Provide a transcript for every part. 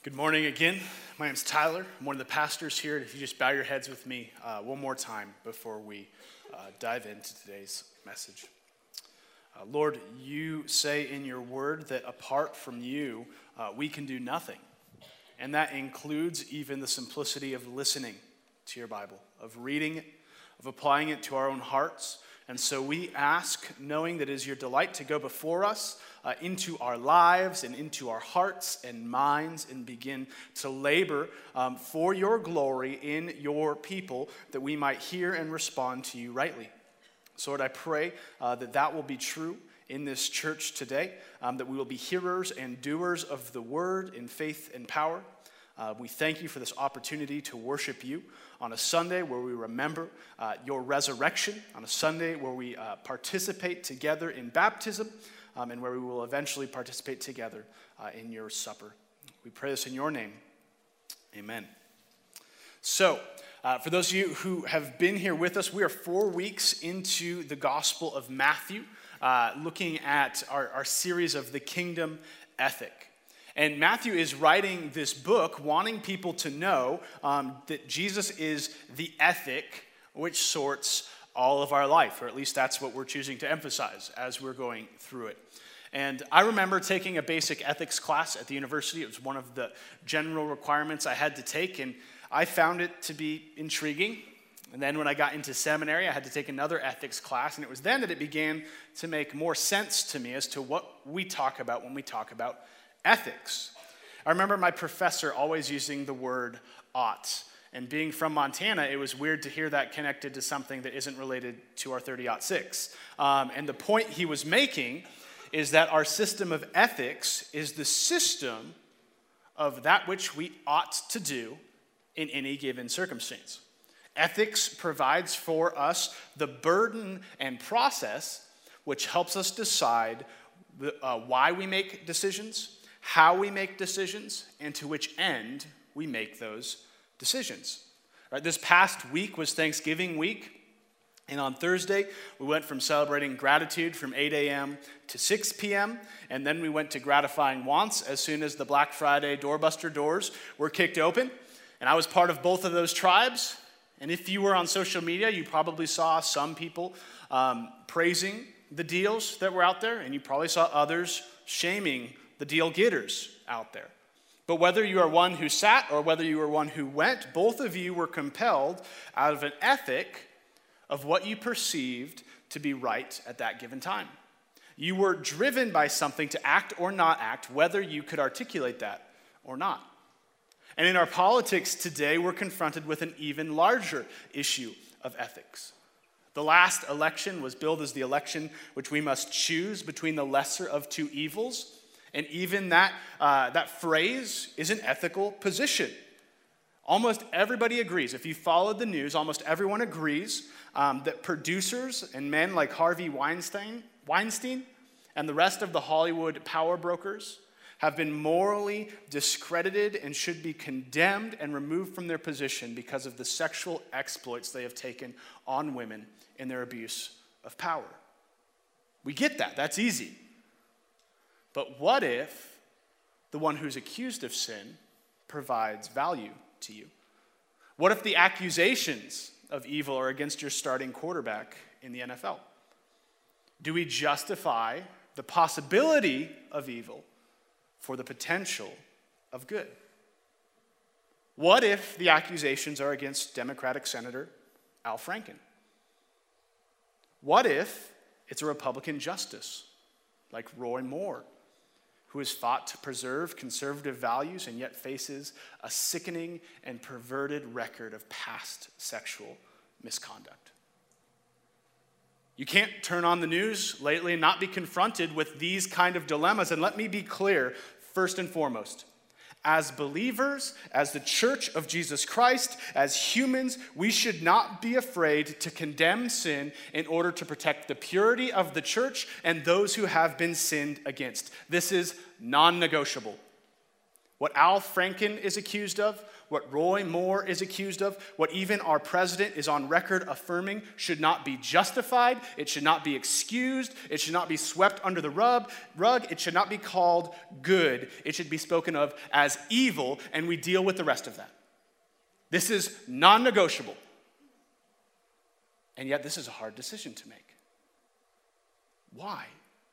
Good morning again. My name's Tyler. I'm one of the pastors here. If you just bow your heads with me one more time before we dive into today's message. Lord, you say in your word that apart from you, we can do nothing. And that includes even the simplicity of listening to your Bible, of reading it, of applying it to our own hearts. And so we ask, knowing that it is your delight to go before us into our lives and into our hearts and minds and begin to labor for your glory in your people, that we might hear and respond to you rightly. So Lord, I pray that will be true in this church today, that we will be hearers and doers of the word in faith and power. We thank you for this opportunity to worship you on a Sunday where we remember your resurrection, on a Sunday where we participate together in baptism, and where we will eventually participate together in your supper. We pray this in your name. Amen. So, for those of you who have been here with us, we are 4 weeks into the Gospel of Matthew, looking at our series of the kingdom ethic. And Matthew is writing this book wanting people to know that Jesus is the ethic which sorts all of our life, or at least that's what we're choosing to emphasize as we're going through it. And I remember taking a basic ethics class at the university. It was one of the general requirements I had to take, and I found it to be intriguing. And then when I got into seminary, I had to take another ethics class, and it was then that it began to make more sense to me as to what we talk about when we talk about ethics. I remember my professor always using the word ought. And being from Montana, it was weird to hear that connected to something that isn't related to our 30-06. And the point he was making is that our system of ethics is the system of that which we ought to do in any given circumstance. Ethics provides for us the burden and process which helps us decide why we make decisions, how we make decisions, and to which end we make those decisions. Right, this past week was Thanksgiving week, and on Thursday we went from celebrating gratitude from 8 a.m. to 6 p.m., and then we went to gratifying wants as soon as the Black Friday doorbuster doors were kicked open, and I was part of both of those tribes. And if you were on social media, you probably saw some people praising the deals that were out there, and you probably saw others shaming the deal getters out there. But whether you are one who sat or whether you are one who went, both of you were compelled out of an ethic of what you perceived to be right at that given time. You were driven by something to act or not act, whether you could articulate that or not. And in our politics today, we're confronted with an even larger issue of ethics. The last election was billed as the election which we must choose between the lesser of two evils. And even that phrase is an ethical position. Almost everybody agrees. If you followed the news, almost everyone agrees that producers and men like Harvey Weinstein and the rest of the Hollywood power brokers have been morally discredited and should be condemned and removed from their position because of the sexual exploits they have taken on women in their abuse of power. We get that. That's easy. But what if the one who's accused of sin provides value to you? What if the accusations of evil are against your starting quarterback in the NFL? Do we justify the possibility of evil for the potential of good? What if the accusations are against Democratic Senator Al Franken? What if it's a Republican justice like Roy Moore, who has fought to preserve conservative values and yet faces a sickening and perverted record of past sexual misconduct? You can't turn on the news lately and not be confronted with these kind of dilemmas. And let me be clear, first and foremost, as believers, as the church of Jesus Christ, as humans, we should not be afraid to condemn sin in order to protect the purity of the church and those who have been sinned against. This is non-negotiable. What Al Franken is accused of, what Roy Moore is accused of, what even our president is on record affirming should not be justified, it should not be excused, it should not be swept under the rug, it should not be called good, it should be spoken of as evil, and we deal with the rest of that. This is non-negotiable. And yet this is a hard decision to make. Why?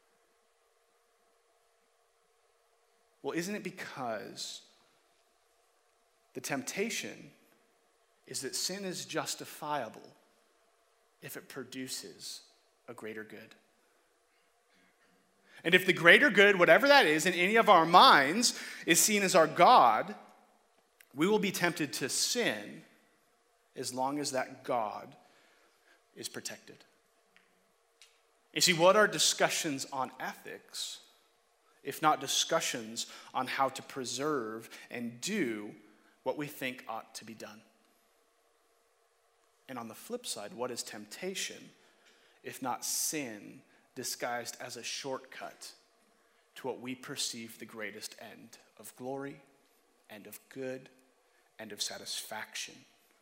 Well, isn't it because the temptation is that sin is justifiable if it produces a greater good? And if the greater good, whatever that is, in any of our minds, is seen as our God, we will be tempted to sin as long as that God is protected. You see, what are discussions on ethics if not discussions on how to preserve and do what we think ought to be done? And on the flip side, what is temptation if not sin disguised as a shortcut to what we perceive the greatest end of glory, end of good, end of satisfaction?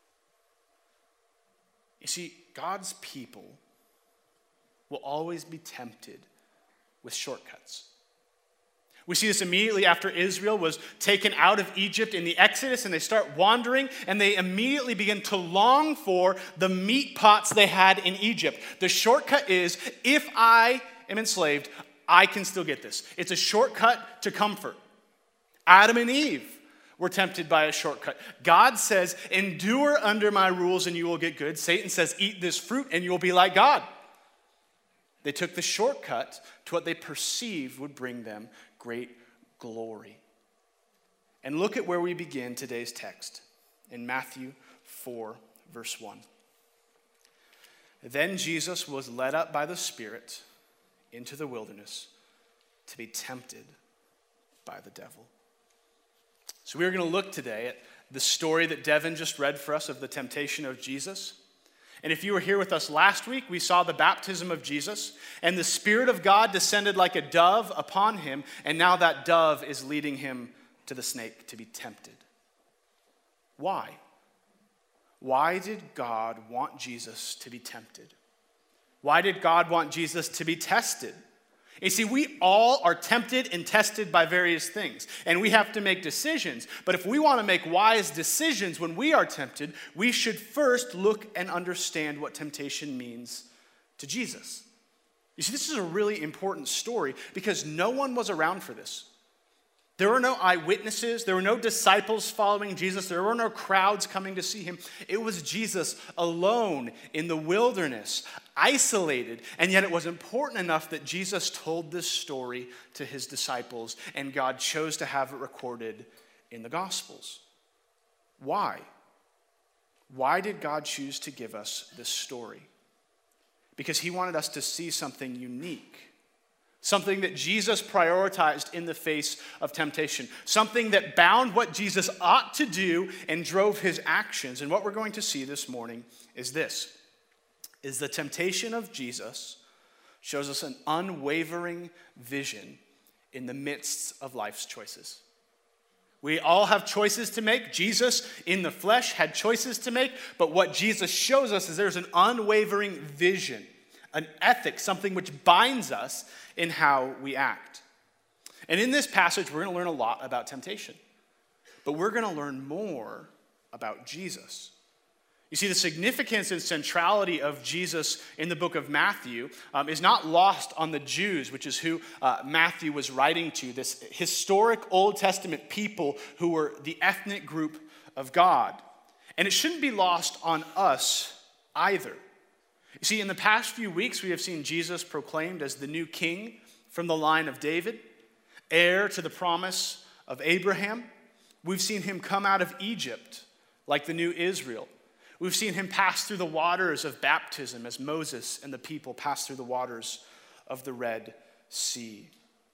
You see, God's people will always be tempted with shortcuts. We see this immediately after Israel was taken out of Egypt in the Exodus, and they start wandering, and they immediately begin to long for the meat pots they had in Egypt. The shortcut is, if I am enslaved, I can still get this. It's a shortcut to comfort. Adam and Eve were tempted by a shortcut. God says, endure under my rules and you will get good. Satan says, eat this fruit and you will be like God. They took the shortcut to what they perceived would bring them great glory. And look at where we begin today's text in Matthew 4, verse 1. Then Jesus was led up by the Spirit into the wilderness to be tempted by the devil. So we're going to look today at the story that Devin just read for us of the temptation of Jesus. And if you were here with us last week, we saw the baptism of Jesus, and the Spirit of God descended like a dove upon him, and now that dove is leading him to the snake to be tempted. Why? Why did God want Jesus to be tempted? Why did God want Jesus to be tested? You see, we all are tempted and tested by various things, and we have to make decisions. But if we want to make wise decisions when we are tempted, we should first look and understand what temptation means to Jesus. You see, this is a really important story because no one was around for this. There were no eyewitnesses. There were no disciples following Jesus. There were no crowds coming to see him. It was Jesus alone in the wilderness, isolated. And yet it was important enough that Jesus told this story to his disciples, and God chose to have it recorded in the Gospels. Why? Why did God choose to give us this story? Because he wanted us to see something unique. Something that Jesus prioritized in the face of temptation. Something that bound what Jesus ought to do and drove his actions. And what we're going to see this morning is this. Is the temptation of Jesus shows us an unwavering vision in the midst of life's choices. We all have choices to make. Jesus in the flesh had choices to make. But what Jesus shows us is there's an unwavering vision, an ethic, something which binds us in how we act. And in this passage, we're going to learn a lot about temptation. But we're going to learn more about Jesus. You see, the significance and centrality of Jesus in the book of Matthew is not lost on the Jews, which is who Matthew was writing to, this historic Old Testament people who were the ethnic group of God. And it shouldn't be lost on us either. You see, in the past few weeks, we have seen Jesus proclaimed as the new king from the line of David, heir to the promise of Abraham. We've seen him come out of Egypt like the new Israel. We've seen him pass through the waters of baptism as Moses and the people passed through the waters of the Red Sea.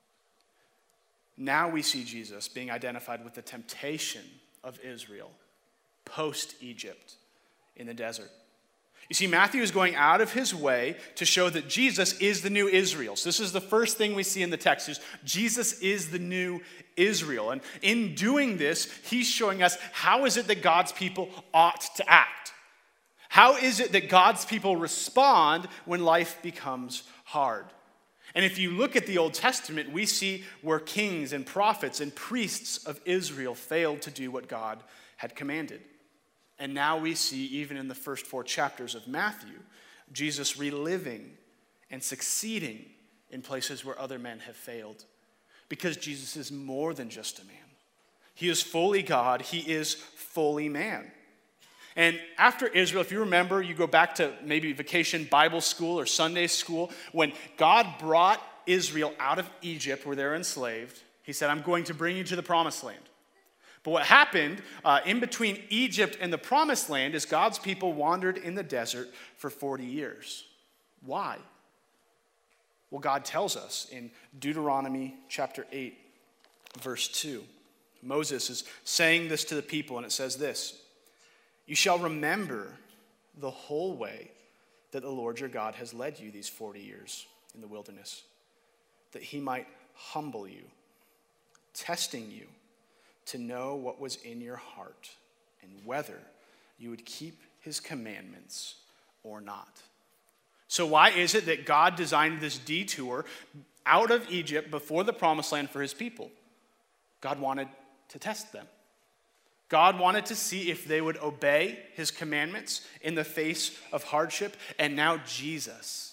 Now we see Jesus being identified with the temptation of Israel post-Egypt in the desert. You see, Matthew is going out of his way to show that Jesus is the new Israel. So this is the first thing we see in the text, is Jesus is the new Israel. And in doing this, he's showing us how is it that God's people ought to act. How is it that God's people respond when life becomes hard? And if you look at the Old Testament, we see where kings and prophets and priests of Israel failed to do what God had commanded. And now we see, even in the first 4 chapters of Matthew, Jesus reliving and succeeding in places where other men have failed. Because Jesus is more than just a man. He is fully God. He is fully man. And after Israel, if you remember, you go back to maybe vacation Bible school or Sunday school, when God brought Israel out of Egypt where they're enslaved, he said, I'm going to bring you to the promised land. But what happened in between Egypt and the promised land is God's people wandered in the desert for 40 years. Why? Well, God tells us in Deuteronomy chapter 8, verse 2. Moses is saying this to the people, and it says this: You shall remember the whole way that the Lord your God has led you these 40 years in the wilderness, that he might humble you, testing you to know what was in your heart and whether you would keep his commandments or not. So why is it that God designed this detour out of Egypt before the promised land for his people? God wanted to test them. God wanted to see if they would obey his commandments in the face of hardship. And now Jesus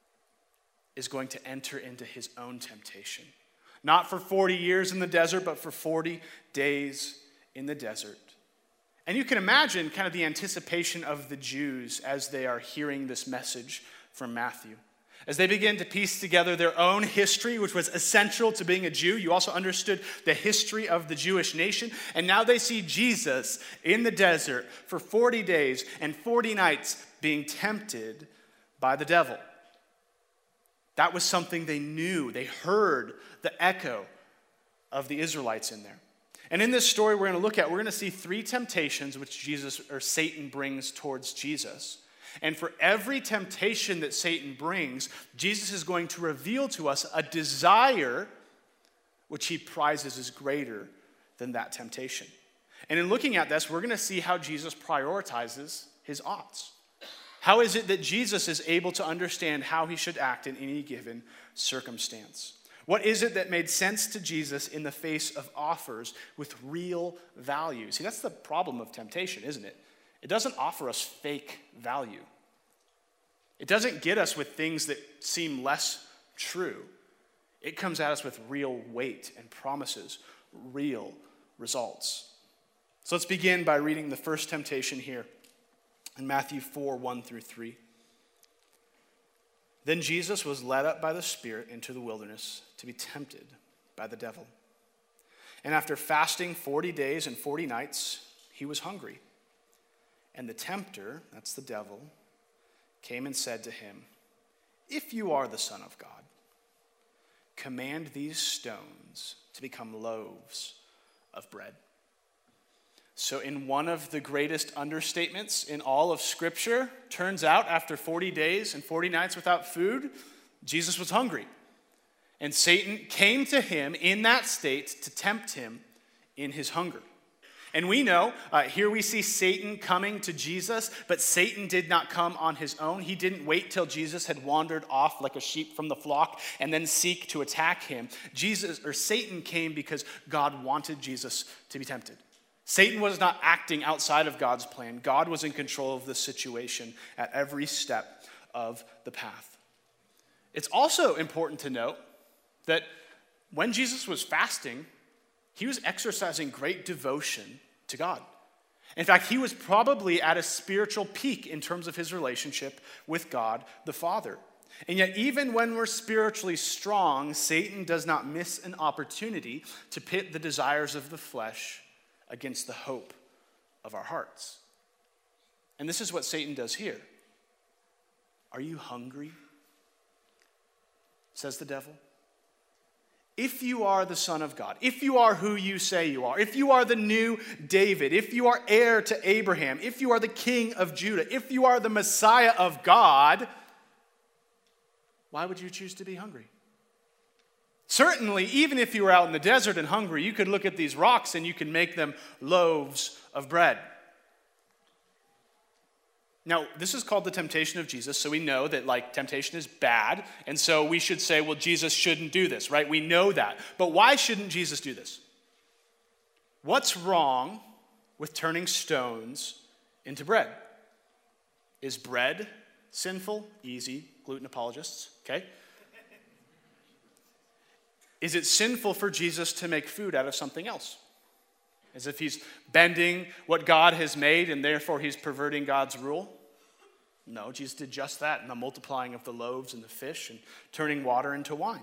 is going to enter into his own temptation. Not for 40 years in the desert, but for 40 days in the desert. And you can imagine kind of the anticipation of the Jews as they are hearing this message from Matthew. As they begin to piece together their own history, which was essential to being a Jew. You also understood the history of the Jewish nation. And now they see Jesus in the desert for 40 days and 40 nights being tempted by the devil. That was something they knew. They heard the echo of the Israelites in there. And in this story we're going to look at, we're going to see 3 temptations which Satan brings towards Jesus. And for every temptation that Satan brings, Jesus is going to reveal to us a desire which he prizes as greater than that temptation. And in looking at this, we're going to see how Jesus prioritizes his oughts. How is it that Jesus is able to understand how he should act in any given circumstance? What is it that made sense to Jesus in the face of offers with real value? See, that's the problem of temptation, isn't it? It doesn't offer us fake value. It doesn't get us with things that seem less true. It comes at us with real weight and promises real results. So let's begin by reading the first temptation here in Matthew 4, 1 through 3. Then Jesus was led up by the Spirit into the wilderness to be tempted by the devil. And after fasting 40 days and 40 nights, he was hungry. And the tempter, that's the devil, came and said to him, If you are the Son of God, command these stones to become loaves of bread. So in one of the greatest understatements in all of Scripture, turns out after 40 days and 40 nights without food, Jesus was hungry. And Satan came to him in that state to tempt him in his hunger. And we know, here we see Satan coming to Jesus, but Satan did not come on his own. He didn't wait till Jesus had wandered off like a sheep from the flock and then seek to attack him. Satan came because God wanted Jesus to be tempted. Satan was not acting outside of God's plan. God was in control of the situation at every step of the path. It's also important to note that when Jesus was fasting, he was exercising great devotion to God. In fact, he was probably at a spiritual peak in terms of his relationship with God the Father. And yet, even when we're spiritually strong, Satan does not miss an opportunity to pit the desires of the flesh against the hope of our hearts. And this is what Satan does here. Are you hungry? Says the devil. if you are the Son of God, if you are who you say you are, if you are the new David, if you are heir to Abraham, if you are the King of Judah, if you are the Messiah of God, why would you choose to be hungry? Certainly, even if you were out in the desert and hungry, you could look at these rocks and you can make them loaves of bread. Now, this is called the temptation of Jesus, so we know that temptation is bad, and so we should say, well, Jesus shouldn't do this, right? We know that. But why shouldn't Jesus do this? What's wrong with turning stones into bread? Is bread sinful? Easy, gluten apologists, okay? Is it sinful for Jesus to make food out of something else? As if he's bending what God has made and therefore he's perverting God's rule? No, Jesus did just that in the multiplying of the loaves and the fish and turning water into wine.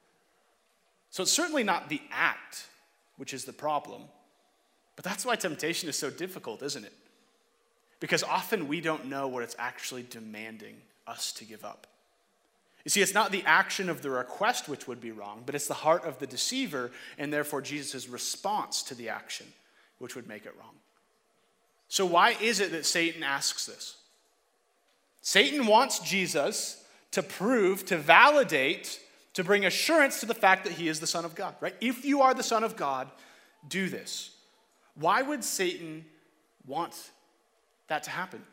So it's certainly not the act which is the problem, but that's why temptation is so difficult, isn't it? Because often we don't know what it's actually demanding us to give up. You see, it's not the action of the request which would be wrong, but it's the heart of the deceiver, and therefore Jesus' response to the action which would make it wrong. So why is it that Satan asks this? Satan wants Jesus to prove, to validate, to bring assurance to the fact that he is the Son of God, right? If you are the Son of God, do this. Why would Satan want that to happen?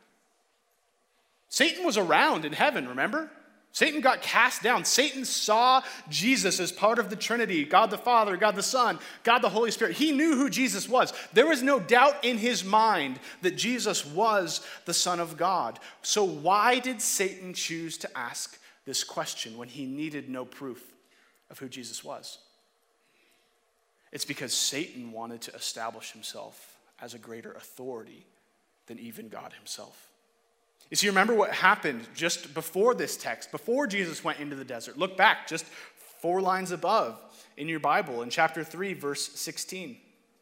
Satan was around in heaven, remember? Satan got cast down. Satan saw Jesus as part of the Trinity, God the Father, God the Son, God the Holy Spirit. He knew who Jesus was. There was no doubt in his mind that Jesus was the Son of God. So why did Satan choose to ask this question when he needed no proof of who Jesus was? It's because Satan wanted to establish himself as a greater authority than even God himself. You see, remember what happened just before this text, before Jesus went into the desert. Look back just 4 lines above in your Bible in chapter 3, verse 16.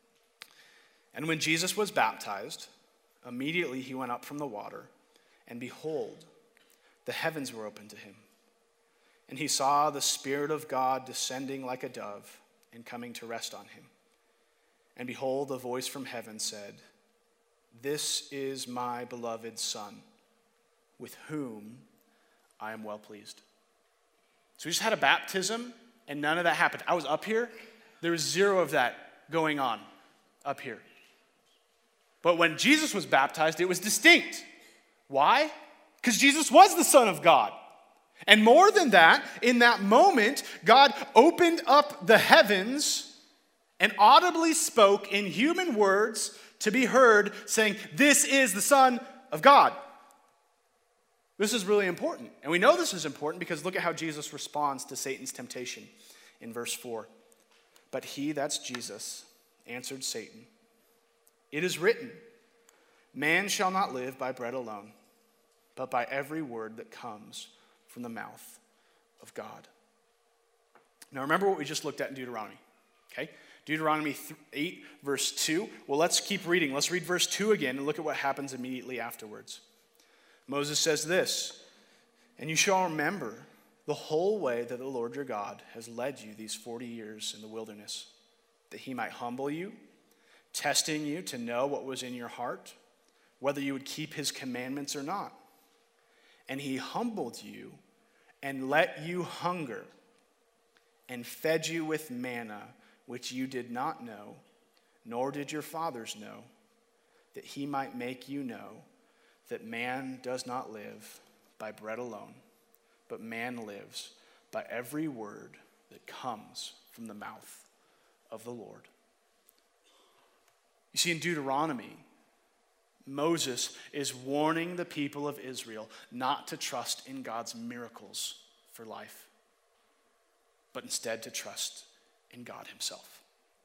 And when Jesus was baptized, immediately he went up from the water, and behold, the heavens were opened to him. And he saw the Spirit of God descending like a dove and coming to rest on him. And behold, a voice from heaven said, "This is my beloved Son, with whom I am well pleased." So we just had a baptism, and none of that happened. I was up here. There was 0 of that going on up here. But when Jesus was baptized, it was distinct. Why? Because Jesus was the Son of God. And more than that, in that moment, God opened up the heavens and audibly spoke in human words to be heard, saying, "This is the Son of God." This is really important. And we know this is important because look at how Jesus responds to Satan's temptation in verse 4. But he, that's Jesus, answered Satan, "It is written, man shall not live by bread alone, but by every word that comes from the mouth of God." Now remember what we just looked at in Deuteronomy, okay? Deuteronomy 8, verse 2. Well, let's keep reading. Let's read verse 2 again and look at what happens immediately afterwards. Moses says this, "And you shall remember the whole way that the Lord your God has led you these 40 years in the wilderness, that he might humble you, testing you to know what was in your heart, whether you would keep his commandments or not. And he humbled you and let you hunger and fed you with manna, which you did not know, nor did your fathers know, that he might make you know that man does not live by bread alone, but man lives by every word that comes from the mouth of the Lord." You see, in Deuteronomy, Moses is warning the people of Israel not to trust in God's miracles for life, but instead to trust in God himself.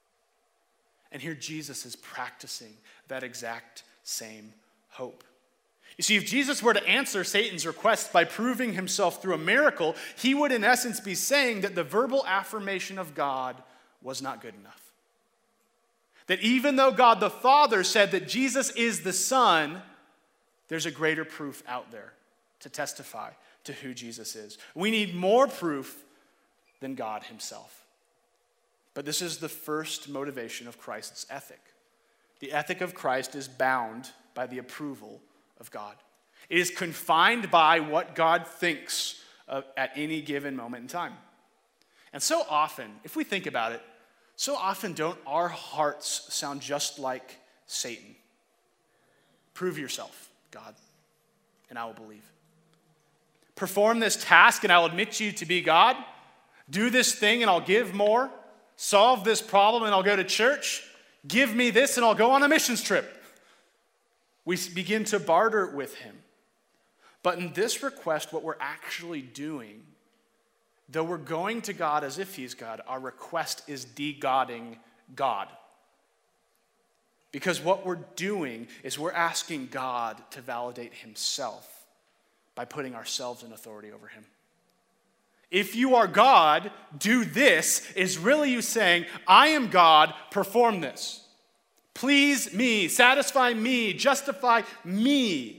And here Jesus is practicing that exact same hope. You see, if Jesus were to answer Satan's request by proving himself through a miracle, he would in essence be saying that the verbal affirmation of God was not good enough. That even though God the Father said that Jesus is the Son, there's a greater proof out there to testify to who Jesus is. We need more proof than God himself. But this is the first motivation of Christ's ethic. The ethic of Christ is bound by the approval of God. It is confined by what God thinks at any given moment in time. And so often, if we think about it, so often don't our hearts sound just like Satan? Prove yourself, God, and I will believe. Perform this task and I'll admit you to be God. Do this thing and I'll give more. Solve this problem and I'll go to church. Give me this and I'll go on a missions trip. We begin to barter with him. But in this request, what we're actually doing, though we're going to God as if he's God, our request is de-godding God. Because what we're doing is we're asking God to validate himself by putting ourselves in authority over him. If you are God, do this, is really you saying, I am God, perform this. Please me, satisfy me, justify me.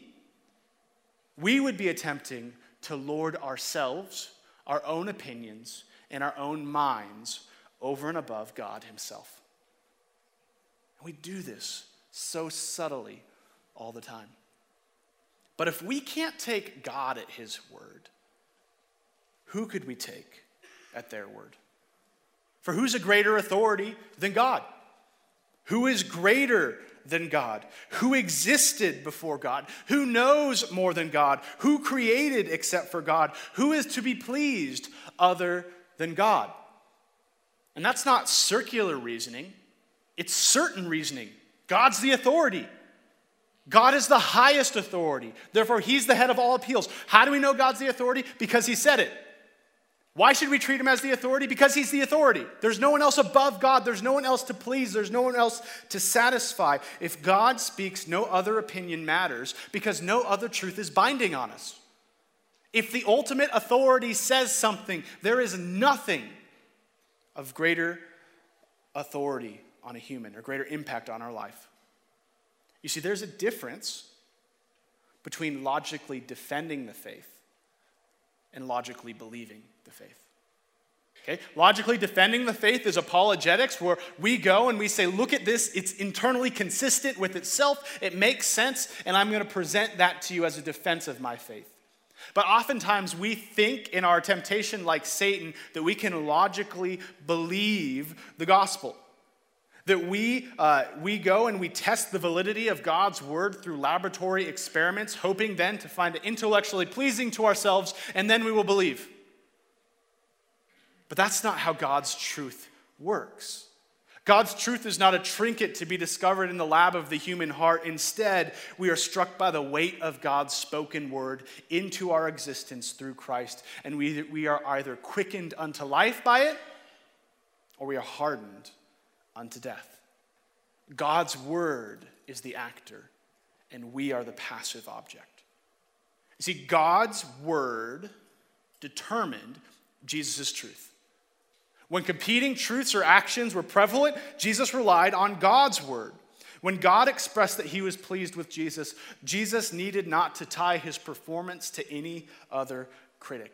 We would be attempting to lord ourselves, our own opinions, and our own minds over and above God himself. And we do this so subtly all the time. But if we can't take God at his word, who could we take at their word? For who's a greater authority than God? Who is greater than God? Who existed before God? Who knows more than God? Who created except for God? Who is to be pleased other than God? And that's not circular reasoning. It's certain reasoning. God's the authority. God is the highest authority. Therefore, he's the head of all appeals. How do we know God's the authority? Because he said it. Why should we treat him as the authority? Because he's the authority. There's no one else above God. There's no one else to please. There's no one else to satisfy. If God speaks, no other opinion matters because no other truth is binding on us. If the ultimate authority says something, there is nothing of greater authority on a human or greater impact on our life. You see, there's a difference between logically defending the faith and logically believing the faith. Okay? Logically defending the faith is apologetics, where we go and we say, look at this, it's internally consistent with itself, it makes sense, and I'm going to present that to you as a defense of my faith. But oftentimes we think in our temptation, like Satan, that we can logically believe the gospel. That we go and we test the validity of God's word through laboratory experiments, hoping then to find it intellectually pleasing to ourselves, and then we will believe. But that's not how God's truth works. God's truth is not a trinket to be discovered in the lab of the human heart. Instead, we are struck by the weight of God's spoken word into our existence through Christ, and we are either quickened unto life by it, or we are hardened unto death. God's word is the actor, and we are the passive object. You see, God's word determined Jesus' truth. When competing truths or actions were prevalent, Jesus relied on God's word. When God expressed that he was pleased with Jesus, Jesus needed not to tie his performance to any other critic.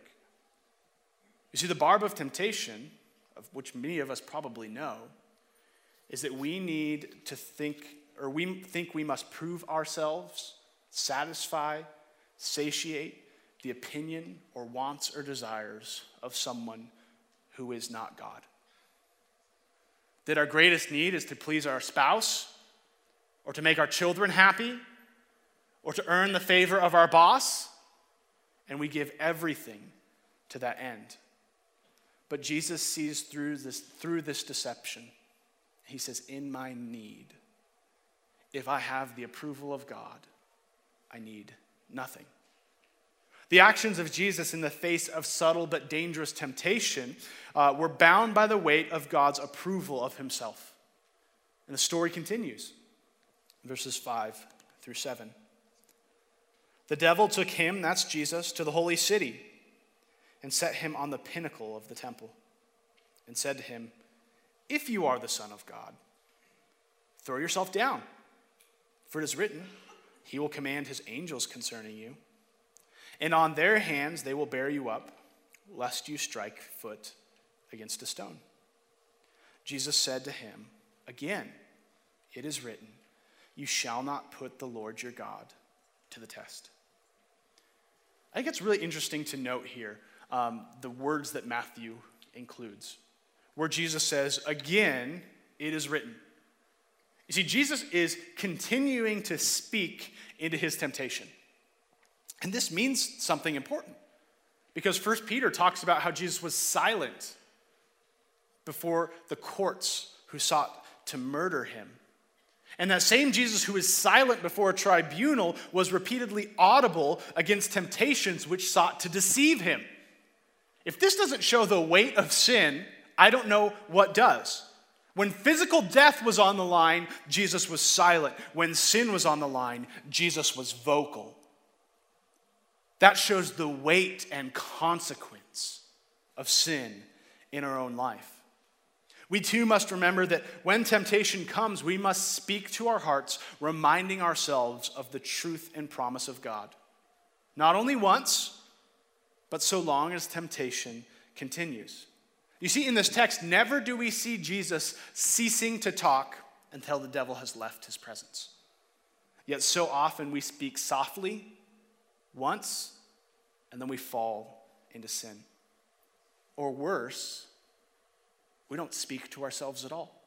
You see, the barb of temptation, of which many of us probably know, is that we need to think, or we think we must prove ourselves, satisfy, satiate the opinion or wants or desires of someone who is not God. That our greatest need is to please our spouse, or to make our children happy, or to earn the favor of our boss, and we give everything to that end. But Jesus sees through this deception. He says, in my need, if I have the approval of God, I need nothing. The actions of Jesus in the face of subtle but dangerous temptation were bound by the weight of God's approval of himself. And the story continues, verses 5 through 7. The devil took him, that's Jesus, to the holy city and set him on the pinnacle of the temple and said to him, if you are the Son of God, throw yourself down. For it is written, he will command his angels concerning you, and on their hands they will bear you up, lest you strike foot against a stone. Jesus said to him, "Again, it is written, you shall not put the Lord your God to the test." I think it's really interesting to note here the words that Matthew includes, where Jesus says, "Again, it is written." You see, Jesus is continuing to speak into his temptation. And this means something important, because 1 Peter talks about how Jesus was silent before the courts who sought to murder him. And that same Jesus who was silent before a tribunal was repeatedly audible against temptations which sought to deceive him. If this doesn't show the weight of sin, I don't know what does. When physical death was on the line, Jesus was silent. When sin was on the line, Jesus was vocal. That shows the weight and consequence of sin in our own life. We too must remember that when temptation comes, we must speak to our hearts, reminding ourselves of the truth and promise of God. Not only once, but so long as temptation continues. You see, in this text, never do we see Jesus ceasing to talk until the devil has left his presence. Yet so often we speak softly once, and then we fall into sin. Or worse, we don't speak to ourselves at all.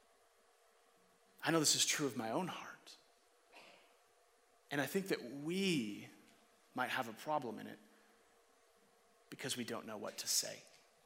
I know this is true of my own heart. And I think that we might have a problem in it because we don't know what to say.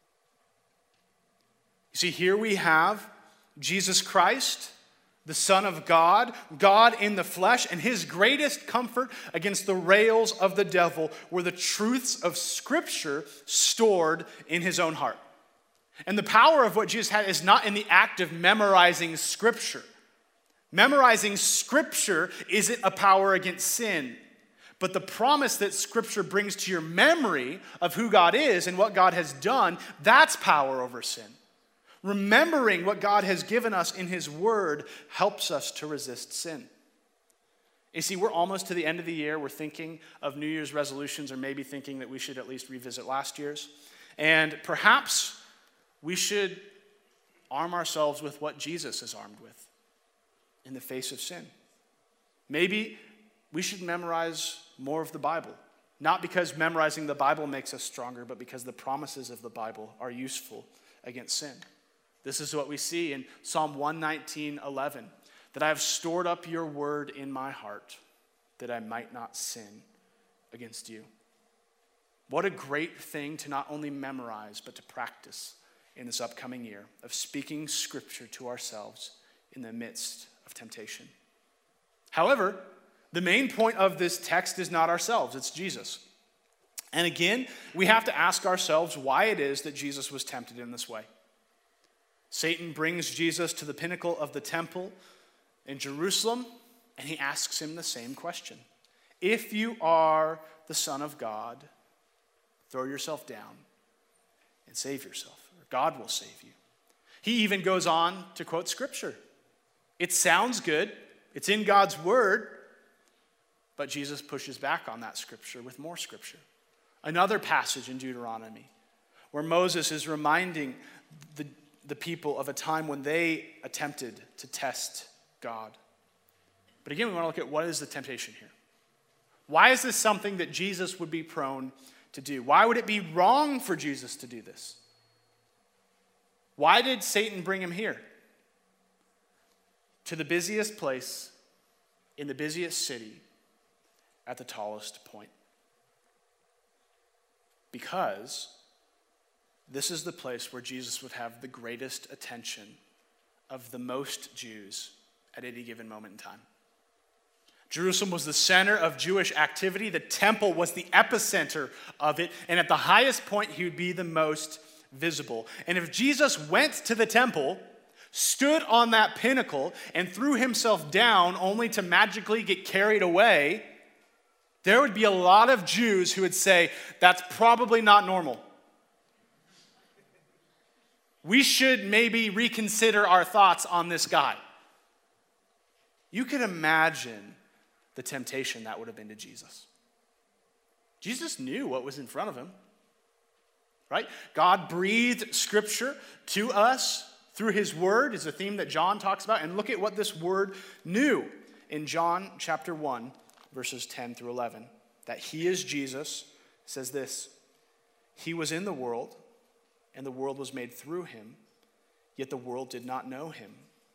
You see, here we have Jesus Christ, the Son of God, God in the flesh, and his greatest comfort against the rails of the devil were the truths of Scripture stored in his own heart. And the power of what Jesus had is not in the act of memorizing Scripture. Memorizing Scripture isn't a power against sin, but the promise that Scripture brings to your memory of who God is and what God has done, that's power over sin. Remembering what God has given us in his word helps us to resist sin. You see, we're almost to the end of the year. We're thinking of New Year's resolutions, or maybe thinking that we should at least revisit last year's. And perhaps we should arm ourselves with what Jesus is armed with in the face of sin. Maybe we should memorize more of the Bible. Not because memorizing the Bible makes us stronger, but because the promises of the Bible are useful against sin. This is what we see in Psalm 119:11, that I have stored up your word in my heart, that I might not sin against you. What a great thing to not only memorize, but to practice in this upcoming year of speaking Scripture to ourselves in the midst of temptation. However, the main point of this text is not ourselves, it's Jesus. And again, we have to ask ourselves why it is that Jesus was tempted in this way. Satan brings Jesus to the pinnacle of the temple in Jerusalem, and he asks him the same question. If you are the Son of God, throw yourself down and save yourself, or God will save you. He even goes on to quote Scripture. It sounds good, it's in God's word, but Jesus pushes back on that Scripture with more Scripture. Another passage in Deuteronomy where Moses is reminding the people of a time when they attempted to test God. But again, we want to look at what is the temptation here. Why is this something that Jesus would be prone to do? Why would it be wrong for Jesus to do this? Why did Satan bring him here? To the busiest place, in the busiest city, at the tallest point. Because this is the place where Jesus would have the greatest attention of the most Jews at any given moment in time. Jerusalem was the center of Jewish activity. The temple was the epicenter of it. And at the highest point, he would be the most visible. And if Jesus went to the temple, stood on that pinnacle, and threw himself down only to magically get carried away, there would be a lot of Jews who would say, that's probably not normal. We should maybe reconsider our thoughts on this guy. You can imagine the temptation that would have been to Jesus. Jesus knew what was in front of him, right? God breathed Scripture to us through his word is a theme that John talks about. And look at what this word knew in John chapter 1, verses 10 through 11. That he is Jesus, says this: he was in the world, and the world was made through him, yet the world did not know him.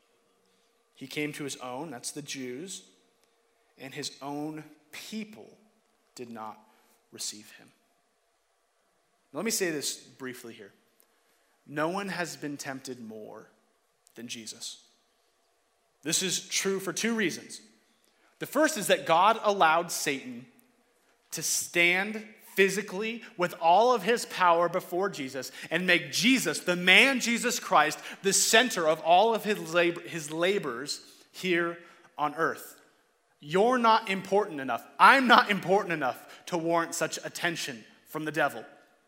He came to his own, that's the Jews, and his own people did not receive him. Now, let me say this briefly here. No one has been tempted more than Jesus. This is true for two reasons. The first is that God allowed Satan to stand physically with all of his power before Jesus and make Jesus, the man Jesus Christ, the center of all of his labors here on earth. You're not important enough. I'm not important enough to warrant such attention from the devil.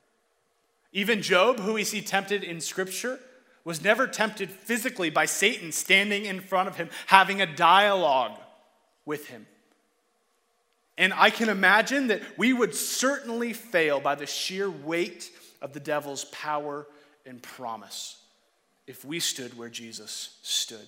Even Job, who we see tempted in Scripture, was never tempted physically by Satan standing in front of him, having a dialogue with him. And I can imagine that we would certainly fail by the sheer weight of the devil's power and promise if we stood where Jesus stood.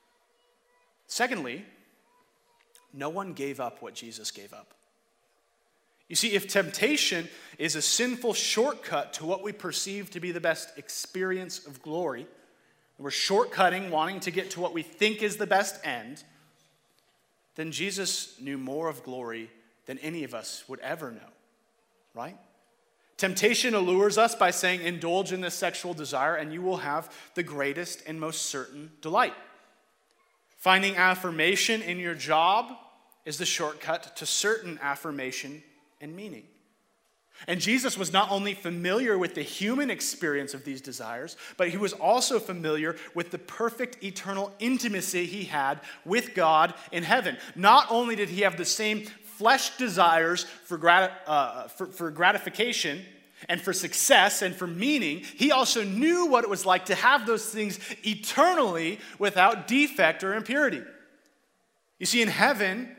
Secondly, no one gave up what Jesus gave up. You see, if temptation is a sinful shortcut to what we perceive to be the best experience of glory, and we're shortcutting, wanting to get to what we think is the best end, then Jesus knew more of glory than any of us would ever know, right? Temptation allures us by saying, indulge in this sexual desire and you will have the greatest and most certain delight. Finding affirmation in your job is the shortcut to certain affirmation and meaning. And Jesus was not only familiar with the human experience of these desires, but he was also familiar with the perfect eternal intimacy he had with God in heaven. Not only did he have the same flesh desires for gratification and for success and for meaning, he also knew what it was like to have those things eternally without defect or impurity. You see, in heaven,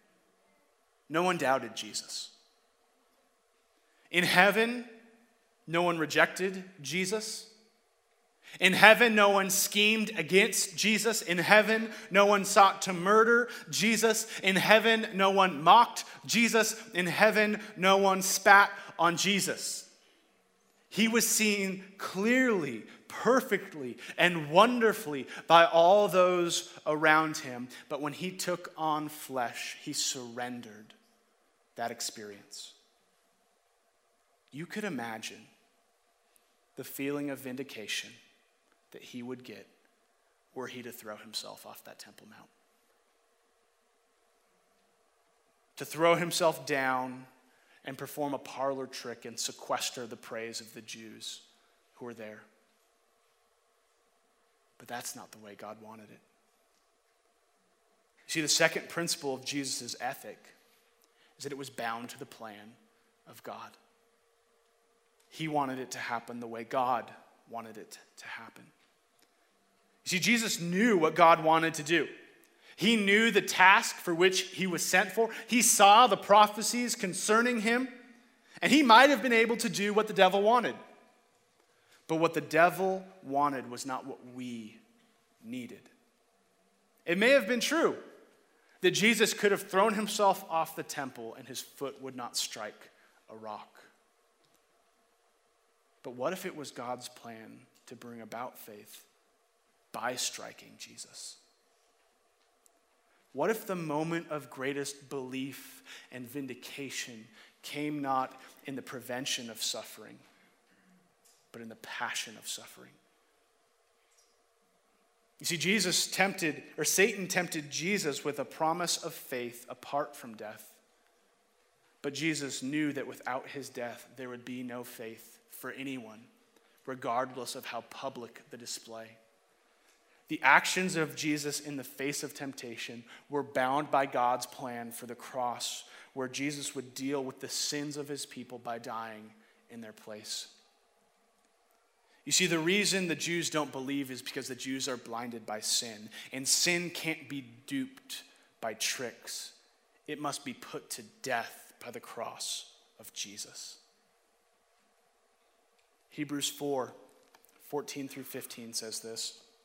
no one doubted Jesus. In heaven, no one rejected Jesus. In heaven, no one schemed against Jesus. In heaven, no one sought to murder Jesus. In heaven, no one mocked Jesus. In heaven, no one spat on Jesus. He was seen clearly, perfectly, and wonderfully by all those around him. But when he took on flesh, he surrendered that experience. You could imagine the feeling of vindication that he would get were he to throw himself off that Temple Mount. To throw himself down and perform a parlor trick and sequester the praise of the Jews who were there. But that's not the way God wanted it. You see, the second principle of Jesus' ethic is that it was bound to the plan of God. He wanted it to happen the way God wanted it to happen. You see, Jesus knew what God wanted to do. He knew the task for which he was sent for. He saw the prophecies concerning him, and he might have been able to do what the devil wanted. But what the devil wanted was not what we needed. It may have been true that Jesus could have thrown himself off the temple and his foot would not strike a rock. But what if it was God's plan to bring about faith by striking Jesus? What if the moment of greatest belief and vindication came not in the prevention of suffering, but in the passion of suffering? You see, Satan tempted Jesus with a promise of faith apart from death. But Jesus knew that without his death, there would be no faith for anyone, regardless of how public the display. The actions of Jesus in the face of temptation were bound by God's plan for the cross, where Jesus would deal with the sins of his people by dying in their place. You see, the reason the Jews don't believe is because the Jews are blinded by sin, and sin can't be duped by tricks. It must be put to death by the cross of Jesus. Hebrews 4:14 through 15 says this: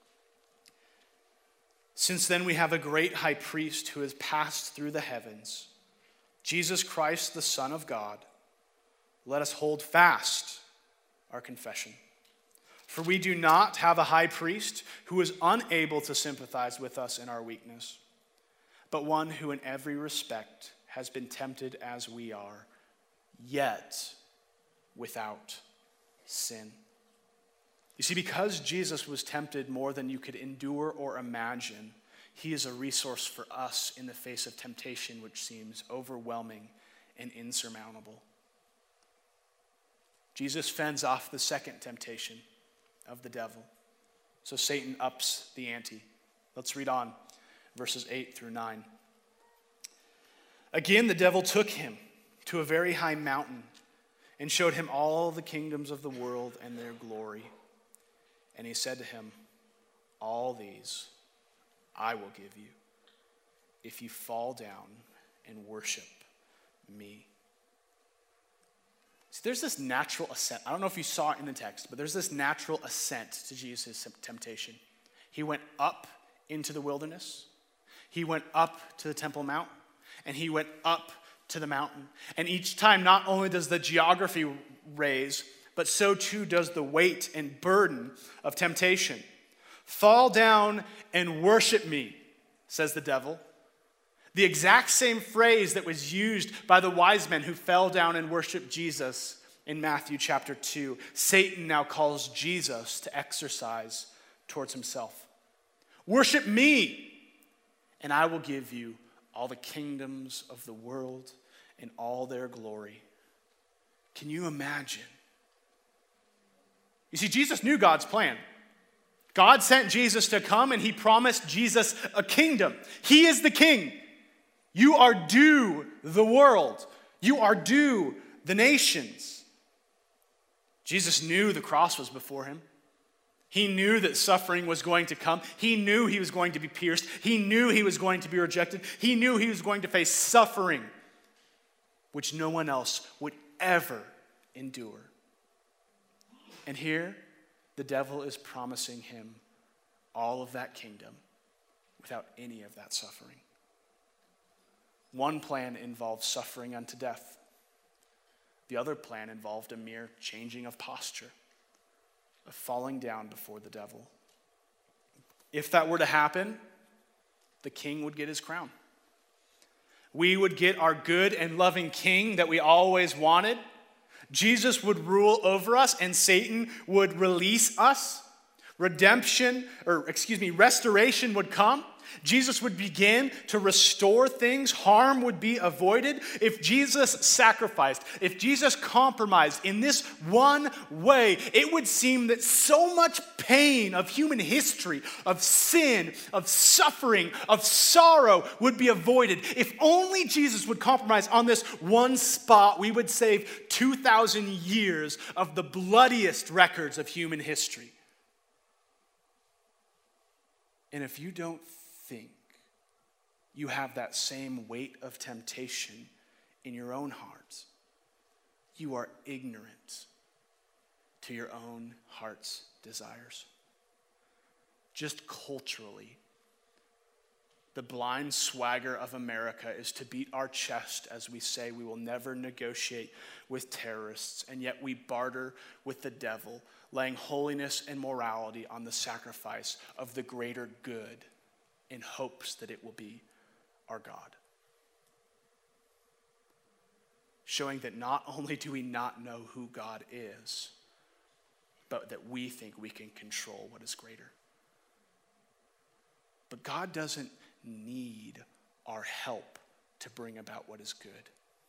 Since then we have a great high priest who has passed through the heavens, Jesus Christ, the Son of God. Let us hold fast our confession. For we do not have a high priest who is unable to sympathize with us in our weakness, but one who in every respect has been tempted as we are, yet without sin. You see, because Jesus was tempted more than you could endure or imagine, he is a resource for us in the face of temptation which seems overwhelming and insurmountable. Jesus fends off the second temptation of the devil. So Satan ups the ante. Let's read on, verses 8 through 9. Again, the devil took him to a very high mountain and showed him all the kingdoms of the world and their glory. And he said to him, all these I will give you if you fall down and worship me. See, there's this natural ascent. I don't know if you saw it in the text, but there's this natural ascent to Jesus' temptation. He went up into the wilderness. He went up to the Temple Mount, and he went up to the mountain. And each time, not only does the geography raise, but so too does the weight and burden of temptation. Fall down and worship me, says the devil. The exact same phrase that was used by the wise men who fell down and worshiped Jesus in Matthew chapter 2. Satan now calls Jesus to exercise towards himself. Worship me, and I will give you all the kingdoms of the world and all their glory. Can you imagine? You see, Jesus knew God's plan. God sent Jesus to come, and he promised Jesus a kingdom. He is the king. You are due the world. You are due the nations. Jesus knew the cross was before him. He knew that suffering was going to come. He knew he was going to be pierced. He knew he was going to be rejected. He knew he was going to face suffering, which no one else would ever endure. And here, the devil is promising him all of that kingdom without any of that suffering. One plan involved suffering unto death. The other plan involved a mere changing of posture, of falling down before the devil. If that were to happen, the king would get his crown. We would get our good and loving king that we always wanted. Jesus would rule over us, and Satan would release us. Restoration would come. Jesus would begin to restore things. Harm would be avoided. If Jesus sacrificed, if Jesus compromised in this one way, it would seem that so much pain of human history, of sin, of suffering, of sorrow would be avoided. If only Jesus would compromise on this one spot, we would save 2,000 years of the bloodiest records of human history. And if you don't think you have that same weight of temptation in your own hearts, you are ignorant to your own heart's desires. Just culturally, the blind swagger of America is to beat our chest as we say we will never negotiate with terrorists, and yet we barter with the devil, laying holiness and morality on the sacrifice of the greater good in hopes that it will be our God. Showing that not only do we not know who God is, but that we think we can control what is greater. But God doesn't need our help to bring about what is good.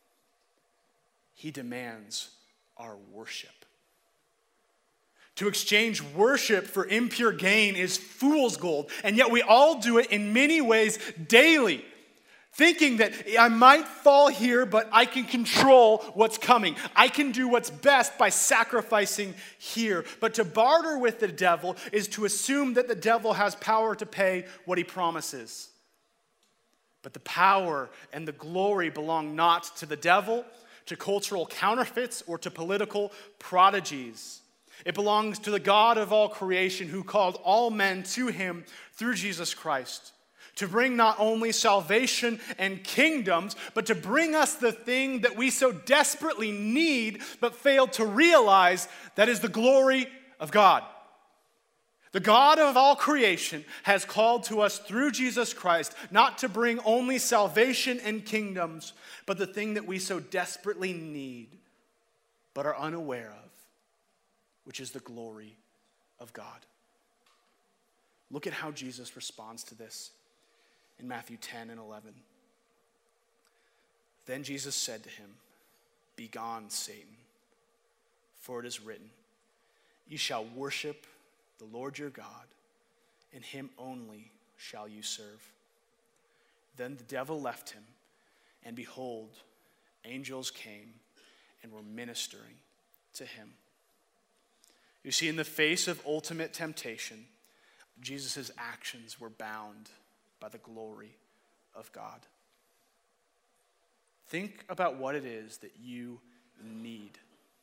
He demands our worship. To exchange worship for impure gain is fool's gold, and yet we all do it in many ways daily, thinking that I might fall here, but I can control what's coming. I can do what's best by sacrificing here. But to barter with the devil is to assume that the devil has power to pay what he promises. But the power and the glory belong not to the devil, to cultural counterfeits, or to political prodigies. It belongs to the God of all creation who called all men to him through Jesus Christ. To bring not only salvation and kingdoms, but to bring us the thing that we so desperately need but fail to realize, that is the glory of God. The God of all creation has called to us through Jesus Christ not to bring only salvation and kingdoms, but the thing that we so desperately need but are unaware of, which is the glory of God. Look at how Jesus responds to this in Matthew 10 and 11. Then Jesus said to him, "Begone, Satan, for it is written, 'You shall worship the Lord your God, and him only shall you serve.' Then the devil left him, and behold, angels came and were ministering to him." You see, in the face of ultimate temptation, Jesus' actions were bound by the glory of God. Think about what it is that you need.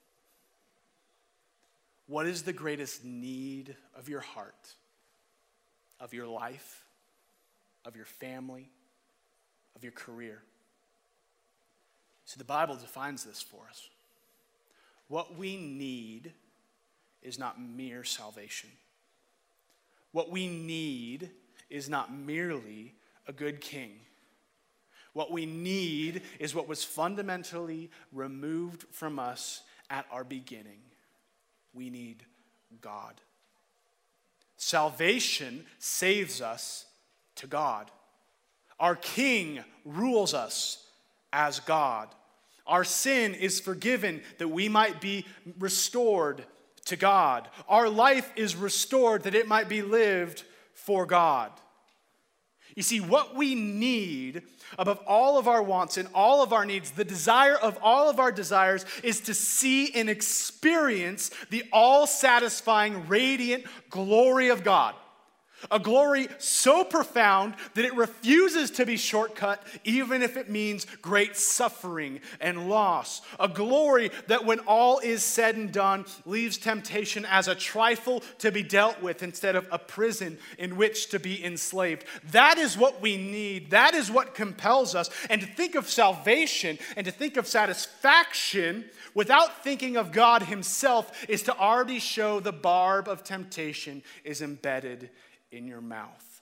What is the greatest need of your heart, of your life, of your family, of your career? So the Bible defines this for us. What we need is not mere salvation. What we need is not merely a good king. What we need is what was fundamentally removed from us at our beginning. We need God. Salvation saves us to God. Our King rules us as God. Our sin is forgiven that we might be restored to God. Our life is restored that it might be lived for God. You see, what we need above all of our wants and all of our needs, the desire of all of our desires, is to see and experience the all-satisfying, radiant glory of God. A glory so profound that it refuses to be shortcut, even if it means great suffering and loss. A glory that, when all is said and done, leaves temptation as a trifle to be dealt with instead of a prison in which to be enslaved. That is what we need. That is what compels us. And to think of salvation and to think of satisfaction without thinking of God himself is to already show the barb of temptation is embedded in your mouth.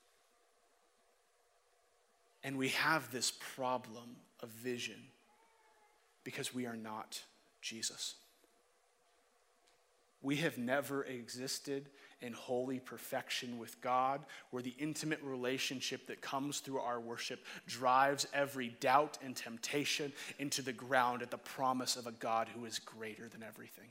And we have this problem of vision because we are not Jesus. We have never existed in holy perfection with God, where the intimate relationship that comes through our worship drives every doubt and temptation into the ground at the promise of a God who is greater than everything.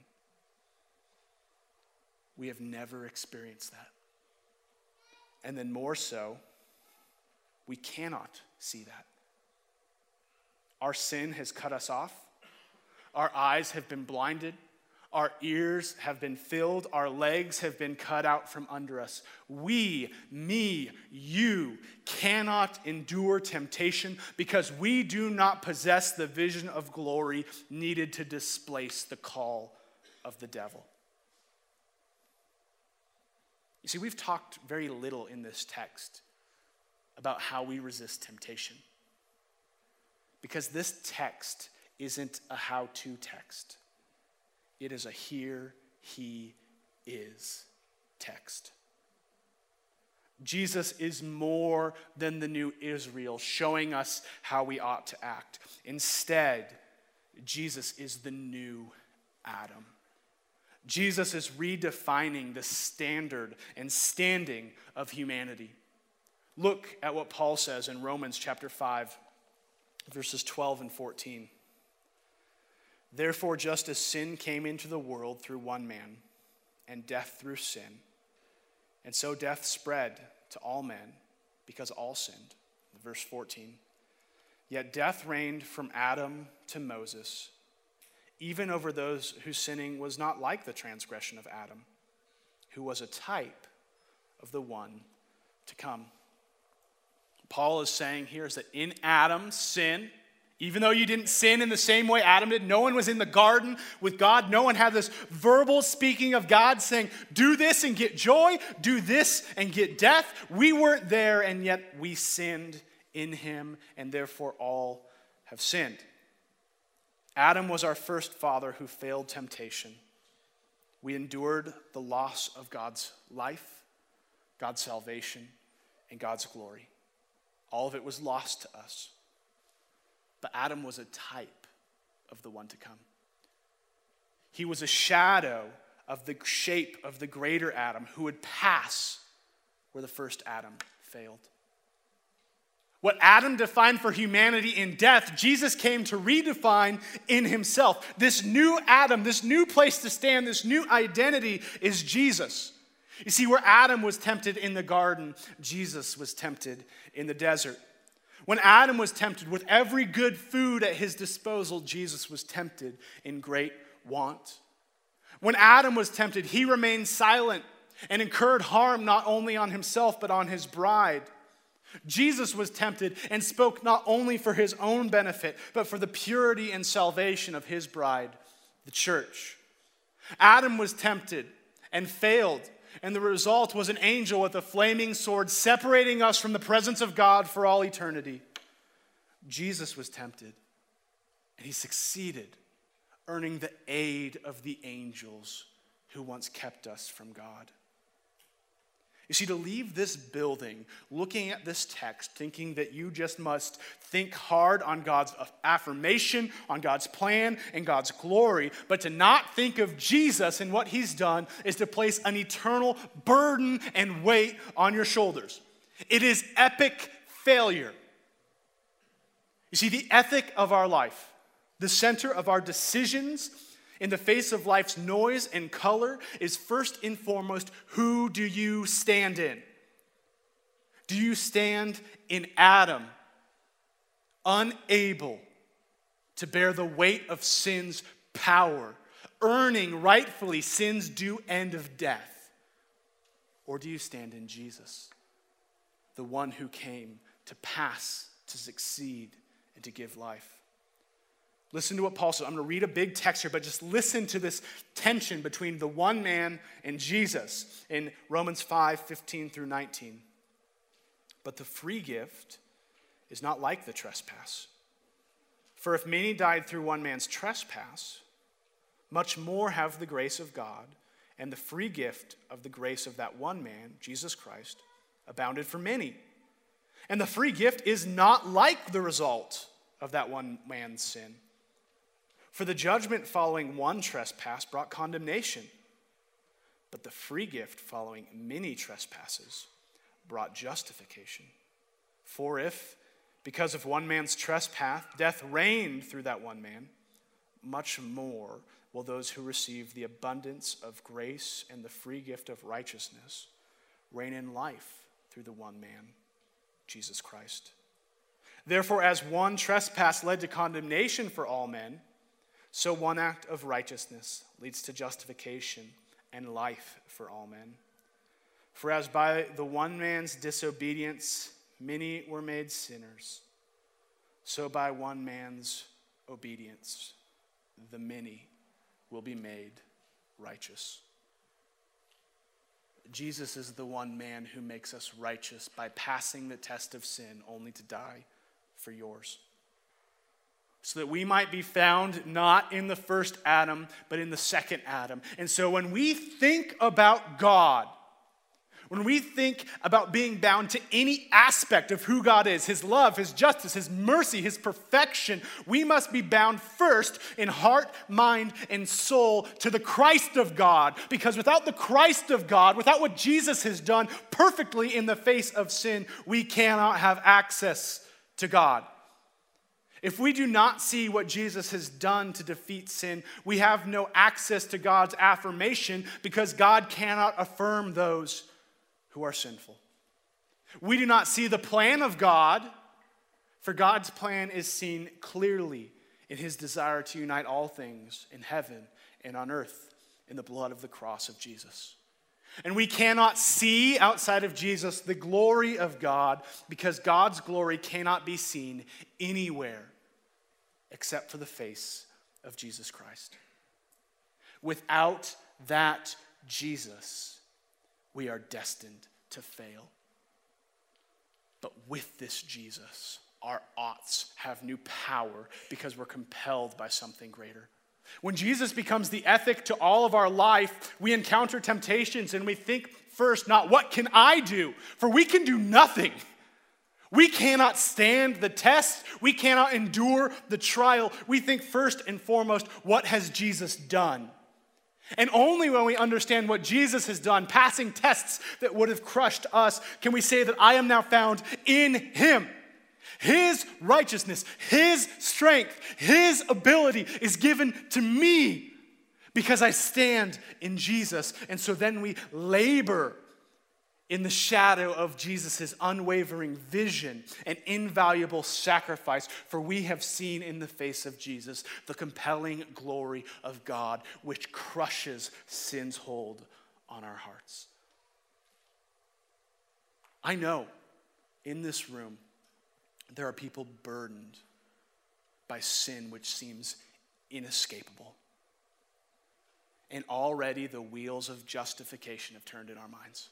We have never experienced that. And then more so, we cannot see that. Our sin has cut us off. Our eyes have been blinded. Our ears have been filled. Our legs have been cut out from under us. We, me, you cannot endure temptation because we do not possess the vision of glory needed to displace the call of the devil. You see, we've talked very little in this text about how we resist temptation. Because this text isn't a how-to text. It is a here he is text. Jesus is more than the new Israel, showing us how we ought to act. Instead, Jesus is the new Adam. Jesus is redefining the standard and standing of humanity. Look at what Paul says in Romans chapter 5, verses 12 and 14. Therefore, just as sin came into the world through one man, and death through sin, and so death spread to all men because all sinned. Verse 14. Yet death reigned from Adam to Moses, even over those whose sinning was not like the transgression of Adam, who was a type of the one to come. Paul is saying here is that in Adam, sin Even though you didn't sin in the same way Adam did, no one was in the garden with God. No one had this verbal speaking of God saying, do this and get joy, do this and get death. We weren't there, and yet we sinned in him, and therefore all have sinned. Adam was our first father who failed temptation. We endured the loss of God's life, God's salvation, and God's glory. All of it was lost to us. But Adam was a type of the one to come. He was a shadow of the shape of the greater Adam who would pass where the first Adam failed. What Adam defined for humanity in death, Jesus came to redefine in himself. This new Adam, this new place to stand, this new identity is Jesus. You see, where Adam was tempted in the garden, Jesus was tempted in the desert. When Adam was tempted with every good food at his disposal, Jesus was tempted in great want. When Adam was tempted, he remained silent and incurred harm not only on himself but on his bride. Jesus was tempted and spoke not only for his own benefit, but for the purity and salvation of his bride, the church. Adam was tempted and failed, and the result was an angel with a flaming sword separating us from the presence of God for all eternity. Jesus was tempted, and he succeeded, earning the aid of the angels who once kept us from God. You see, to leave this building looking at this text, thinking that you just must think hard on God's affirmation, on God's plan, and God's glory, but to not think of Jesus and what he's done is to place an eternal burden and weight on your shoulders. It is epic failure. You see, the ethic of our life, the center of our decisions, in the face of life's noise and color is first and foremost, who do you stand in? Do you stand in Adam, unable to bear the weight of sin's power, earning rightfully sin's due end of death? Or do you stand in Jesus, the one who came to pass, to succeed, and to give life? Listen to what Paul says. I'm going to read a big text here, but just listen to this tension between the one man and Jesus in Romans 5:15 through 19. But the free gift is not like the trespass. For if many died through one man's trespass, much more have the grace of God and the free gift of the grace of that one man, Jesus Christ, abounded for many. And the free gift is not like the result of that one man's sin. For the judgment following one trespass brought condemnation, but the free gift following many trespasses brought justification. For if, because of one man's trespass, death reigned through that one man, much more will those who receive the abundance of grace and the free gift of righteousness reign in life through the one man, Jesus Christ. Therefore, as one trespass led to condemnation for all men, so one act of righteousness leads to justification and life for all men. For as by the one man's disobedience many were made sinners, so by one man's obedience the many will be made righteous. Jesus is the one man who makes us righteous by passing the test of sin only to die for yours, so that we might be found not in the first Adam, but in the second Adam. And so when we think about God, when we think about being bound to any aspect of who God is, his love, his justice, his mercy, his perfection, we must be bound first in heart, mind, and soul to the Christ of God. Because without the Christ of God, without what Jesus has done perfectly in the face of sin, we cannot have access to God. If we do not see what Jesus has done to defeat sin, we have no access to God's affirmation because God cannot affirm those who are sinful. We do not see the plan of God, for God's plan is seen clearly in his desire to unite all things in heaven and on earth in the blood of the cross of Jesus. And we cannot see outside of Jesus the glory of God because God's glory cannot be seen anywhere except for the face of Jesus Christ. Without that Jesus, we are destined to fail. But with this Jesus, our oughts have new power because we're compelled by something greater. When Jesus becomes the ethic to all of our life, we encounter temptations and we think first, not what can I do? For we can do nothing. We cannot stand the test. We cannot endure the trial. We think first and foremost, what has Jesus done? And only when we understand what Jesus has done, passing tests that would have crushed us, can we say that I am now found in him. His righteousness, his strength, his ability is given to me because I stand in Jesus. And so then we labor in the shadow of Jesus' unwavering vision and invaluable sacrifice, for we have seen in the face of Jesus the compelling glory of God, which crushes sin's hold on our hearts. I know in this room there are people burdened by sin which seems inescapable. And already the wheels of justification have turned in our minds.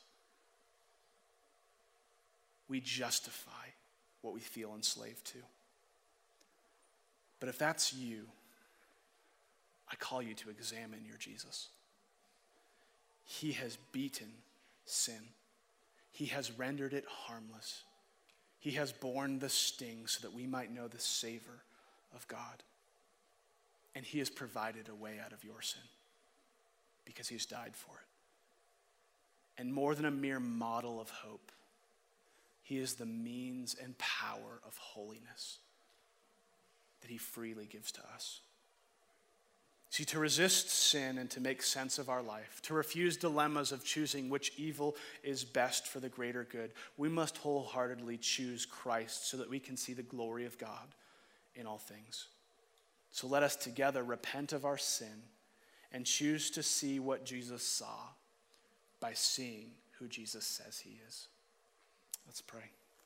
We justify what we feel enslaved to. But if that's you, I call you to examine your Jesus. He has beaten sin. He has rendered it harmless. He has borne the sting so that we might know the savor of God. And he has provided a way out of your sin because he's died for it. And more than a mere model of hope, he is the means and power of holiness that he freely gives to us. See, to resist sin and to make sense of our life, to refuse dilemmas of choosing which evil is best for the greater good, we must wholeheartedly choose Christ so that we can see the glory of God in all things. So let us together repent of our sin and choose to see what Jesus saw by seeing who Jesus says he is. Let's pray.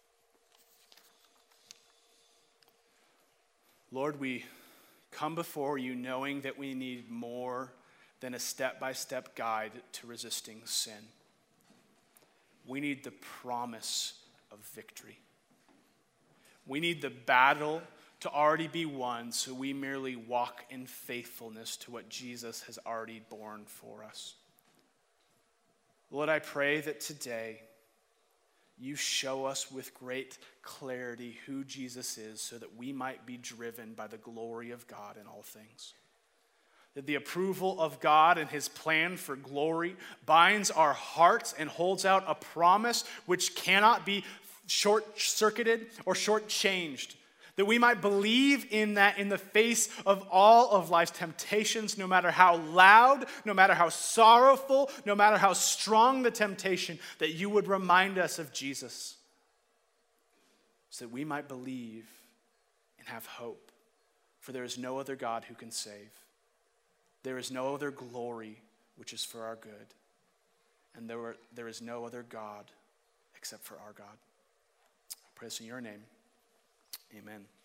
Lord, we come before you knowing that we need more than a step-by-step guide to resisting sin. We need the promise of victory. We need the battle to already be won, so we merely walk in faithfulness to what Jesus has already borne for us. Lord, I pray that today you show us with great clarity who Jesus is so that we might be driven by the glory of God in all things. That the approval of God and his plan for glory binds our hearts and holds out a promise which cannot be short-circuited or short-changed. That we might believe in that in the face of all of life's temptations, no matter how loud, no matter how sorrowful, no matter how strong the temptation, that you would remind us of Jesus so that we might believe and have hope. For there is no other God who can save. There is no other glory which is for our good. And there is no other God except for our God. I pray this in your name. Amen.